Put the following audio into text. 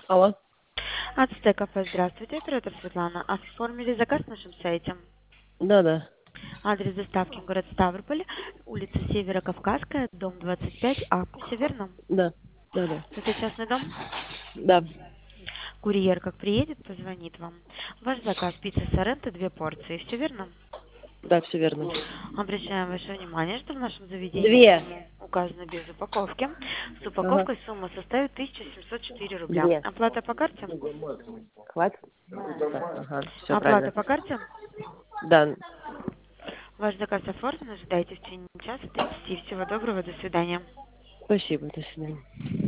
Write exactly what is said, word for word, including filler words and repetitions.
Алло. Ацтекафе, здравствуйте, оператор Светлана. Оформили заказ на нашем сайте. Да-да. Адрес доставки город Ставрополь, улица Северо-Кавказская, дом двадцать пять А. Все верно? Да. Да-да. Это частный дом? Да. Курьер, как приедет, позвонит вам. Ваш заказ пицца Соренто, две порции. Все верно? Да, все верно. Обращаем ваше внимание, что в нашем заведении Две. меню указано без упаковки. С Ага. упаковкой сумма составит тысяча семьсот четыре рубля. Две. Оплата по карте? Хватит? Ага, все Оплата правильно. по карте? Да. Ваш заказ оформлен, ожидайте в течение часа тридцати. Всего доброго, до свидания. Спасибо, до свидания.